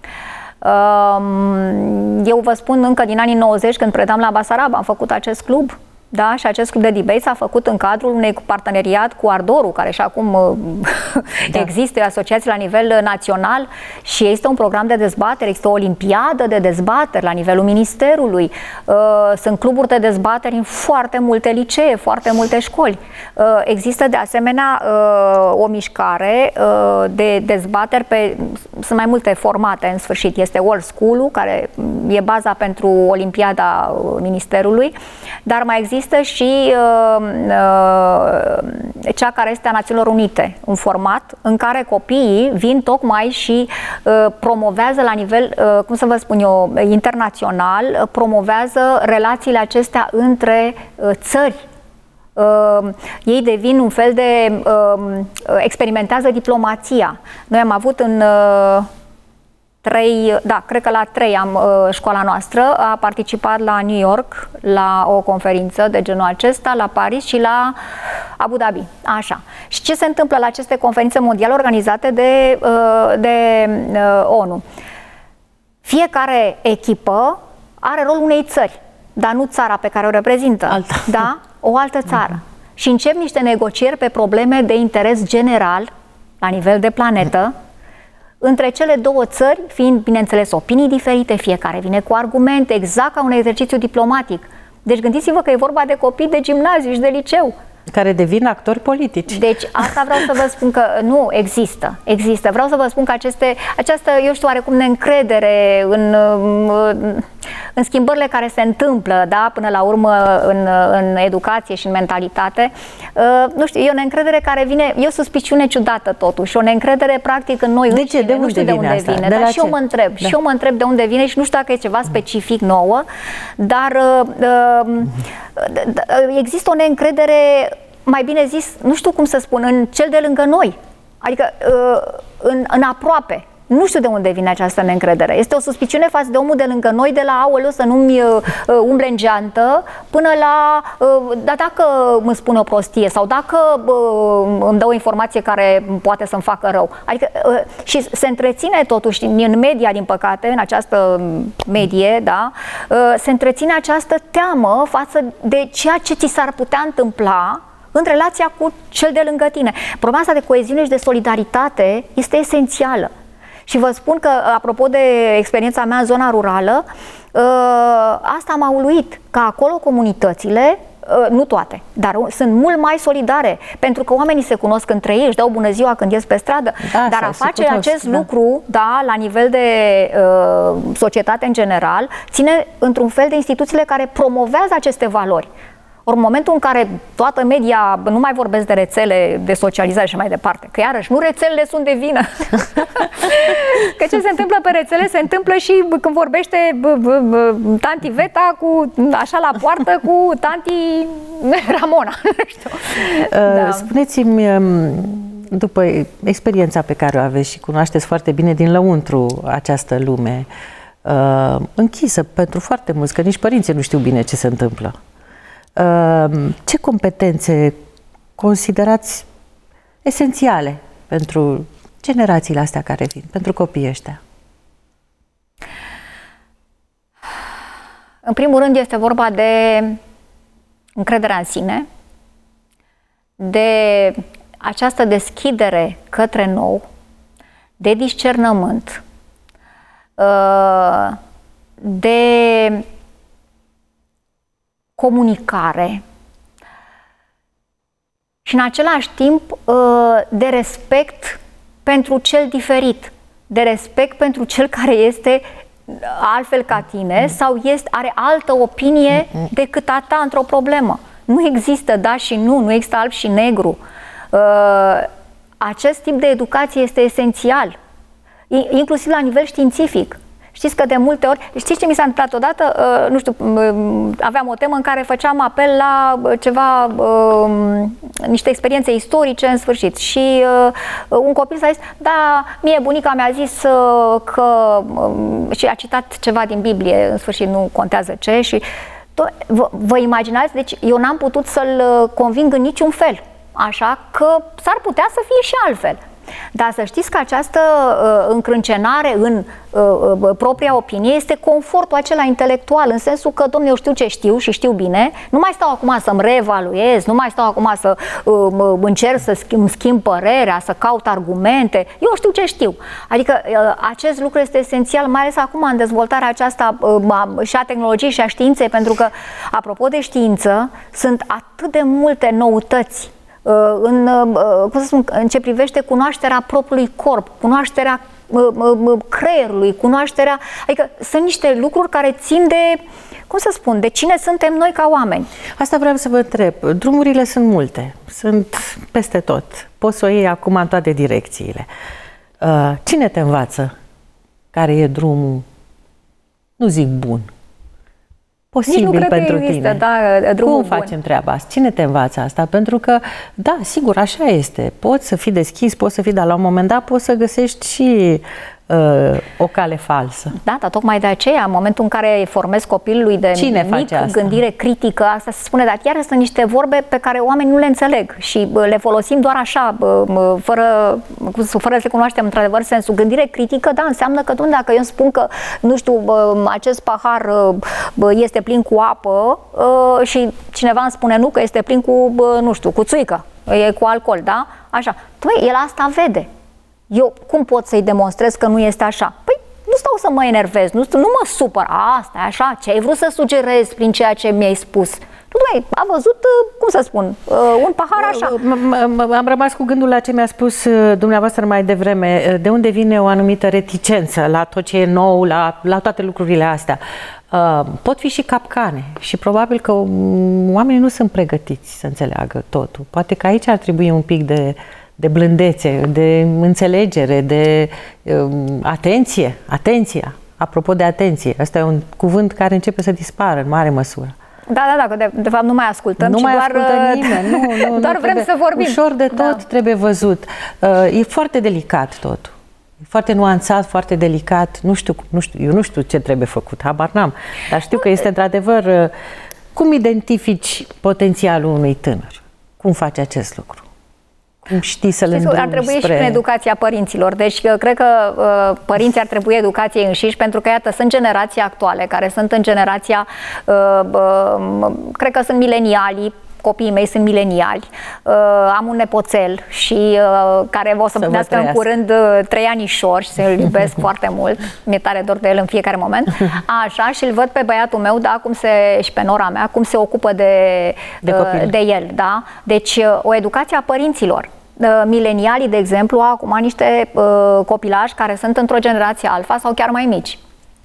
Eu vă spun, încă din anii nouăzeci, când predam la Basarab, am făcut acest club, da? Și acest club de debate s-a făcut în cadrul unui parteneriat cu Ardoru, care și acum da. există, o asociație la nivel național, și este un program de dezbatere, există o olimpiadă de dezbateri la nivelul Ministerului, sunt cluburi de dezbateri în foarte multe licee, foarte multe școli. Există de asemenea o mișcare de dezbateri pe, sunt mai multe formate în sfârșit, este World School-ul, care e baza pentru olimpiada Ministerului, dar mai există și uh, uh, cea care este a Națiunilor Unite, un format în care copiii vin tocmai și uh, promovează la nivel, uh, cum să vă spun eu, internațional, uh, promovează relațiile acestea între uh, țări. Uh, ei devin un fel de, uh, experimentează diplomația. Noi am avut în uh, Trei, da, cred că la trei am uh, școala noastră a participat la New York la o conferință de genul acesta, la Paris și la Abu Dhabi. Așa. Și ce se întâmplă la aceste conferințe mondiale organizate de, uh, de uh, ONU? Fiecare echipă are rolul unei țări, dar nu țara pe care o reprezintă, alta. Da? O altă țară. Mm-hmm. Și încep niște negocieri pe probleme de interes general la nivel de planetă, mm-hmm. între cele două țări, fiind, bineînțeles, opinii diferite, fiecare vine cu argumente, exact ca un exercițiu diplomatic. Deci gândiți-vă că e vorba de copii de gimnaziu și de liceu. Care devin actori politici. Deci asta vreau să vă spun că nu există. Există. Vreau să vă spun că aceste, această, eu știu, oarecum neîncredere în, în schimbările care se întâmplă, da, până la urmă în, în educație și în mentalitate. Nu știu, e o neîncredere care vine, e o suspiciune ciudată totuși, o neîncredere practic în noi înșine. De ce? De unde nu știu de unde vine, vine, de dar și ce? eu mă întreb, da. și eu mă întreb de unde vine și nu știu dacă e ceva specific nouă, dar uh, există o neîncredere, mai bine zis, nu știu cum să spun, în cel de lângă noi, adică în, în aproape. Nu știu de unde vine această neîncredere. Este o suspiciune față de omul de lângă noi, de la aoleu să nu-mi uh, umble în geantă, până la, uh, da, dacă îmi spune o prostie sau dacă uh, îmi dă o informație care poate să-mi facă rău. Adică, uh, și se întreține totuși în media, din păcate, în această medie, da, uh, se întreține această teamă față de ceea ce ți s-ar putea întâmpla în relația cu cel de lângă tine. Problema asta de coeziune și de solidaritate este esențială. Și vă spun că, apropo de experiența mea în zona rurală, asta m-a uluit, că acolo comunitățile, nu toate, dar sunt mult mai solidare, pentru că oamenii se cunosc între ei, își dau bună ziua când ies pe stradă, da, dar a face cunosc, acest da. lucru, da, la nivel de uh, societate în general, ține într-un fel de instituțiile care promovează aceste valori. Ori în momentul în care toată media, nu mai vorbesc de rețele de socializare și mai departe, că iarăși nu rețelele sunt de vină. Că ce se întâmplă pe rețele se întâmplă și când vorbește tanti Veta cu, așa la poartă cu tanti Ramona. Da. Spuneți-mi, după experiența pe care o aveți și cunoașteți foarte bine din lăuntru această lume, închisă pentru foarte mulți, că nici părinții nu știu bine ce se întâmplă. Ce competențe considerați esențiale pentru generațiile astea care vin, pentru copiii ăștia? În primul rând este vorba de încrederea în sine, de această deschidere către nou, de discernământ, de comunicare și în același timp de respect pentru cel diferit, de respect pentru cel care este altfel ca tine sau este, are altă opinie decât a ta într-o problemă. Nu există da și nu, nu există alb și negru. Acest tip de educație este esențial, inclusiv la nivel științific. Știți că de multe ori, știți ce mi s-a întâmplat odată? Uh, nu știu, uh, aveam o temă în care făceam apel la uh, ceva, uh, niște experiențe istorice în sfârșit și uh, un copil s-a zis, da, mie bunica mi-a zis uh, că, uh, și a citat ceva din Biblie, în sfârșit nu contează ce și vă, vă imaginați, deci eu n-am putut să-l conving în niciun fel, așa că s-ar putea să fie și altfel. Dar să știți că această uh, încrâncenare în uh, uh, propria opinie este confortul acela intelectual, în sensul că, domnule, eu știu ce știu și știu bine, nu mai stau acum să-mi reevaluez, nu mai stau acum să uh, încerc să schimb, schimb părerea, să caut argumente, eu știu ce știu. Adică uh, acest lucru este esențial, mai ales acum în dezvoltarea aceasta uh, și a tehnologiei și a științei, pentru că, apropo de știință, sunt atât de multe noutăți În, cum să spun, în ce privește cunoașterea propriului corp, cunoașterea creierului, cunoașterea, adică sunt niște lucruri care țin de, cum să spun, de cine suntem noi ca oameni. Asta vreau să vă întreb. Drumurile sunt multe, sunt peste tot. Poți să o iei acum în toate direcțiile. Cine te învață care e drumul, nu zic bun, posibil pentru există, tine? Da, drumul Cum facem bun. treaba asta? Cine te învață asta? Pentru că, da, sigur, așa este. Poți să fii deschis, poți să fii, dar la un moment dat poți să găsești și uh, o cale falsă. Da, dar tocmai de aceea, în momentul în care formezi copilului de Cine mic, face asta? Gândire critică, asta se spune, dar chiar sunt niște vorbe pe care oamenii nu le înțeleg și le folosim doar așa, fără, fără să le cunoaștem într-adevăr sensul. Gândire critică, da, înseamnă că, dom'le, dacă eu îmi spun că, nu știu, acest pahar este plin cu apă și cineva îmi spune nu, că este plin cu, nu știu, cu țuică, e cu alcool, da? Așa. Păi, el asta vede. Eu cum pot să-i demonstrez că nu este așa? Păi nu stau să mă enervez, nu, nu mă supăr. Asta e așa, ce ai vrut să sugerezi prin ceea ce mi-ai spus? Doamne, a văzut, cum să spun, un pahar așa. Am rămas cu gândul la ce mi-a spus dumneavoastră mai devreme. De unde vine o anumită reticență la tot ce e nou, la, la toate lucrurile astea? Pot fi și capcane și probabil că oamenii nu sunt pregătiți să înțeleagă totul. Poate că aici ar trebui un pic de, de blândețe, de înțelegere, de um, atenție, atenția. Apropo de atenție, ăsta e un cuvânt care începe să dispară în mare măsură. Da, da, da, de, de fapt nu mai ascultăm, nu ci mai doar, ascultă nimeni, nu, nu, doar nu vrem trebuie, să vorbim. Ușor de tot da. Trebuie văzut. E foarte delicat totul. E foarte nuanțat, foarte delicat. Nu știu, nu știu, eu nu știu ce trebuie făcut, habar n-am. Dar știu că este într-adevăr, cum identifici potențialul unui tânăr? Cum faci acest lucru? Cum știi să le îndrumi ar trebui spre... și în educația părinților. Deci cred că uh, părinții ar trebui educației înșiși, pentru că, iată, sunt generații actuale care sunt în generația, uh, uh, cred că sunt milenialii, copiii mei sunt mileniali, uh, am un nepoțel și uh, care o să împlinească în curând uh, trei anișori și să-l iubesc foarte mult, mi-e tare dor de el în fiecare moment, așa, și îl văd pe băiatul meu, da, cum se, și pe nora mea, cum se ocupă de, de, uh, de el, da, deci uh, o educație a părinților. Uh, milenialii, de exemplu, au acum niște uh, copilași care sunt într-o generație alfa sau chiar mai mici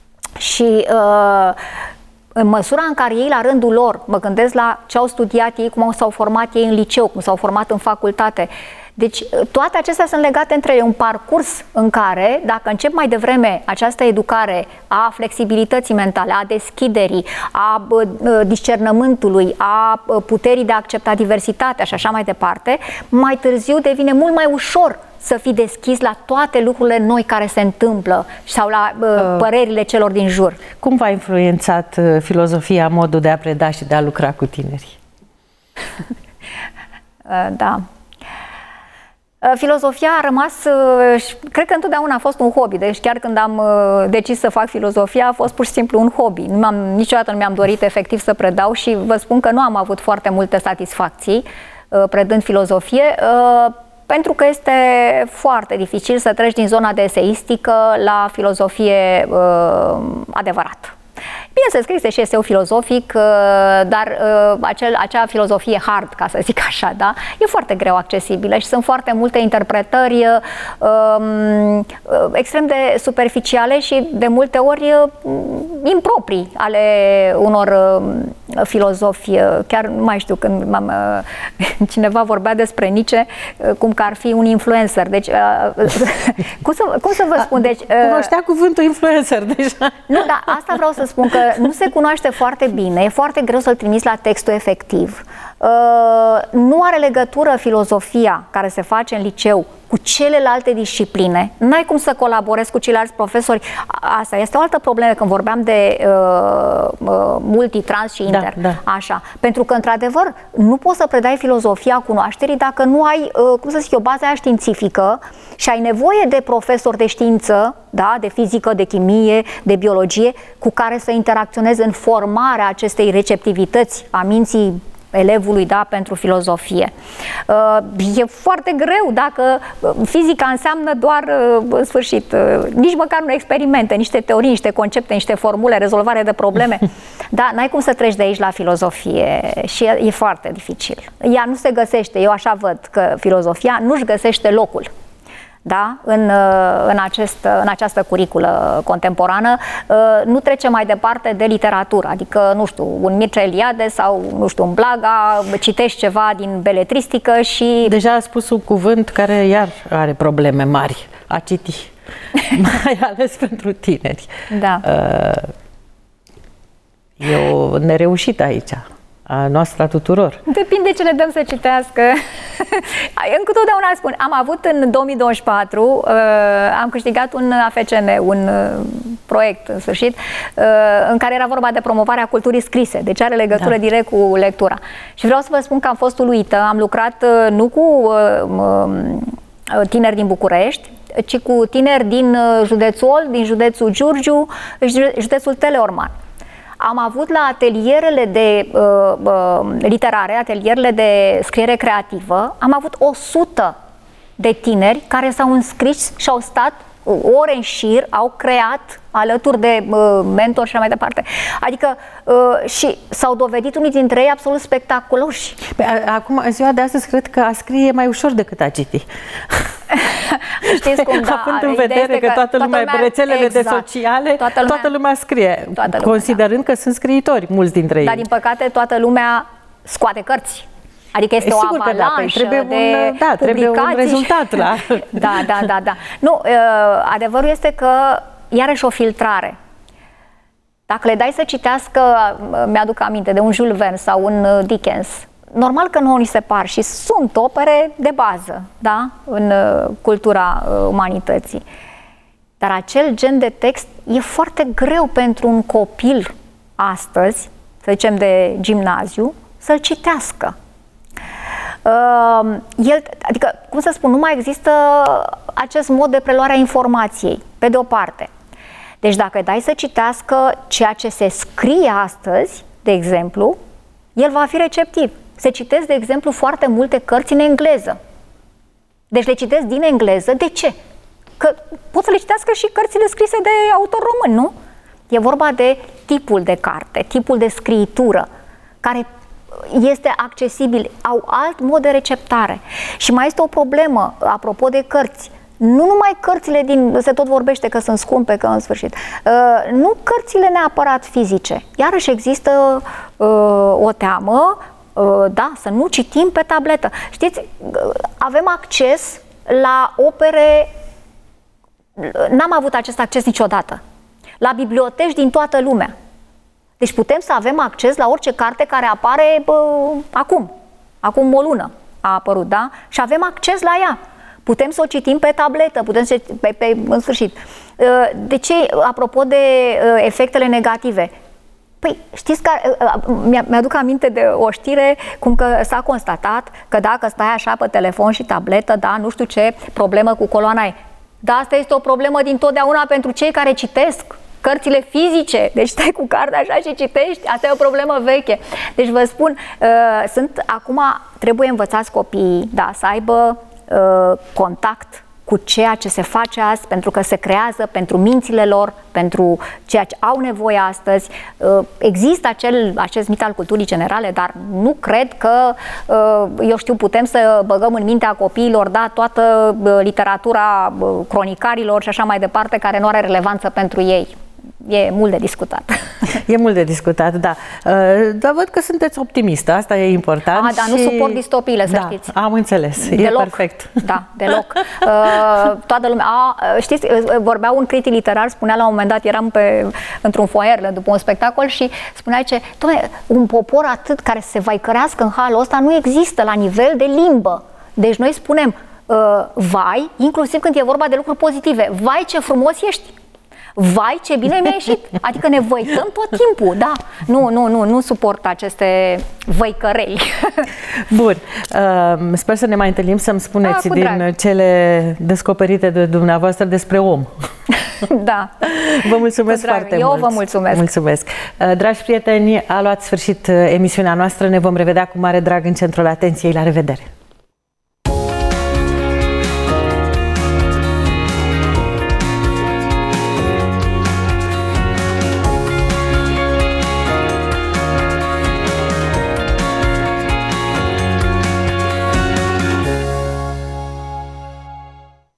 și uh, în măsura în care ei, la rândul lor, mă gândesc la ce au studiat ei, cum s-au format ei în liceu, cum s-au format în facultate. Deci toate acestea sunt legate între ele, un parcurs în care, dacă încep mai devreme această educare a flexibilității mentale, a deschiderii, a discernământului, a puterii de a accepta diversitatea și așa mai departe, mai târziu devine mult mai ușor să fii deschis la toate lucrurile noi care se întâmplă sau la uh, părerile celor din jur. Cum v-a influențat uh, filozofia, modul de a preda și de a lucra cu tinerii? uh, da. Uh, filozofia a rămas, uh, cred că întotdeauna a fost un hobby, deci chiar când am uh, decis să fac filozofia a fost pur și simplu un hobby. Nu am, niciodată nu mi-am dorit efectiv să predau și vă spun că nu am avut foarte multe satisfacții uh, predând filozofie, uh, pentru că este foarte dificil să treci din zona de eseistică la filozofie uh, adevărată. Bine, se scrie și eseu filozofic, uh, dar uh, acel, acea filozofie hard, ca să zic așa, da, e foarte greu accesibilă și sunt foarte multe interpretări uh, extrem de superficiale și de multe ori uh, improprii ale unor uh, filozofi. Chiar nu mai știu când m-am, uh, cineva vorbea despre Nietzsche uh, cum că ar fi un influencer. Deci, uh, cum, să, cum să vă spun? Deci, uh, cunoștea cuvântul influencer deja. Nu, dar asta vreau să spun, că nu se cunoaște foarte bine, e foarte greu să-l trimiți la textul efectiv. Uh, nu are legătură filozofia care se face în liceu cu celelalte discipline. N-ai cum să colaborezi cu ceilalți profesori. Asta este o altă problemă când vorbeam de uh, uh, multitrans și inter. Da, da. Așa. Pentru că, într-adevăr, nu poți să predai filozofia cunoașterii dacă nu ai, uh, cum să zic eu, baza aia științifică și ai nevoie de profesori de știință, da, de fizică, de chimie, de biologie, cu care să interacționezi în formarea acestei receptivități a minții elevului, da, pentru filozofie. E foarte greu dacă fizica înseamnă doar, în sfârșit, nici măcar nu experimente, niște teorii, niște concepte, niște formule, rezolvare de probleme. Da, n-ai cum să treci de aici la filozofie și e, e foarte dificil. Ea nu se găsește, eu așa văd că filozofia nu-și găsește locul. Da? În, în, acest, în această curiculă contemporană, nu trece mai departe de literatură, adică, nu știu, un Mircea Eliade sau, nu știu, un Blaga, citești ceva din beletristică și... Deja a spus un cuvânt care iar are probleme mari, a citi, mai ales pentru tineri. Da. E o nereușită aici. A noastră a tuturor. Depinde ce le dăm să citească. Încă totdeauna spun, am avut în două mii douăzeci și patru, uh, am câștigat un A F C N, un uh, proiect în sfârșit, uh, în care era vorba de promovarea culturii scrise, deci are legătură da. direct cu lectura. Și vreau să vă spun că am fost uluită, am lucrat uh, nu cu uh, tineri din București, ci cu tineri din uh, județul Olt, din județul Giurgiu, județul Teleorman. Am avut la atelierele de uh, uh, literare, atelierele de scriere creativă, am avut o sută de tineri care s-au înscris și au stat ore în șir, au creat alături de uh, mentor și așa mai departe. Adică uh, și s-au dovedit unii dintre ei absolut spectaculoși. Acum, în ziua de astăzi, cred că a scrie e mai ușor decât a citi. Știți cum, da, având în vedere că, că toată lumea, toată lumea rețelele exact, de sociale, toată lumea, toată lumea scrie, toată lumea, considerând da. că sunt scriitori, mulți dintre ei. Dar, din păcate, toată lumea scoate cărți. Adică este e, o avalanșă da, păi trebuie de un, da, trebuie un rezultat la... Da, da, da, da. Nu, adevărul este că, iarăși, o filtrare. Dacă le dai să citească, mi-aduc aminte, de un Jules Verne sau un Dickens, normal că nouă ni se par și sunt opere de bază, da, în cultura umanității. Dar acel gen de text e foarte greu pentru un copil astăzi, să zicem de gimnaziu, să-l citească. Uh, el, adică, cum să spun, nu mai există acest mod de preluare a informației, pe de o parte. Deci dacă dai să citească ceea ce se scrie astăzi, de exemplu, el va fi receptiv. Se citesc, de exemplu, foarte multe cărți în engleză. Deci le citesc din engleză. De ce? Că pot să le citească și cărțile scrise de autor român, nu? E vorba de tipul de carte, tipul de scriitură, care este accesibil, au alt mod de receptare. Și mai este o problemă, apropo de cărți. Nu numai cărțile din... se tot vorbește că sunt scumpe, că în sfârșit. Uh, nu cărțile neapărat fizice. Iarăși există uh, o teamă, uh, da, să nu citim pe tabletă. Știți, uh, avem acces la opere... N-am avut acest acces niciodată. La biblioteci din toată lumea. Deci putem să avem acces la orice carte care apare bă, acum. Acum o lună a apărut, da? Și avem acces la ea. Putem să o citim pe tabletă, putem să, pe, pe, în sfârșit. De ce, apropo de efectele negative? Păi, știți că mi-aduc aminte de o știre cum că s-a constatat că dacă stai așa pe telefon și tabletă, da, nu știu ce problemă cu coloana e. Dar asta este o problemă dintotdeauna pentru cei care citesc cărțile fizice, deci stai cu cartea așa și citești, asta e o problemă veche. Deci vă spun, uh, sunt acum, trebuie învățați copiii, da, să aibă uh, contact cu ceea ce se face azi, pentru că se creează pentru mințile lor, pentru ceea ce au nevoie astăzi. Uh, există acel, acest mit al culturii generale, dar nu cred că, uh, eu știu, putem să băgăm în mintea copiilor, da, toată uh, literatura uh, cronicarilor și așa mai departe, care nu are relevanță pentru ei. E mult de discutat. E mult de discutat, da. Dar văd că sunteți optimistă, asta e important. A, dar și... nu suport distopiile, să da, știți. am înțeles, deloc. E perfect. Da, deloc. Toată lumea, a, știți, vorbea un critic literar, spunea la un moment dat, eram pe, într-un foayer după un spectacol și spunea ce, un popor atât care se vaicărească în halul ăsta nu există la nivel de limbă. Deci noi spunem, vai, inclusiv când e vorba de lucruri pozitive, vai ce frumos ești. Vai, ce bine mi-a ieșit! Adică ne văităm tot timpul, da. Nu, nu, nu, nu suport aceste văicăreli. Bun. Uh, sper să ne mai întâlnim să-mi spuneți da, din drag. cele descoperite de dumneavoastră despre om. Da. Vă mulțumesc foarte Eu mult. Eu vă mulțumesc. Mulțumesc. Uh, dragi prieteni, a luat sfârșit emisiunea noastră. Ne vom revedea cu mare drag în centrul atenției. La revedere!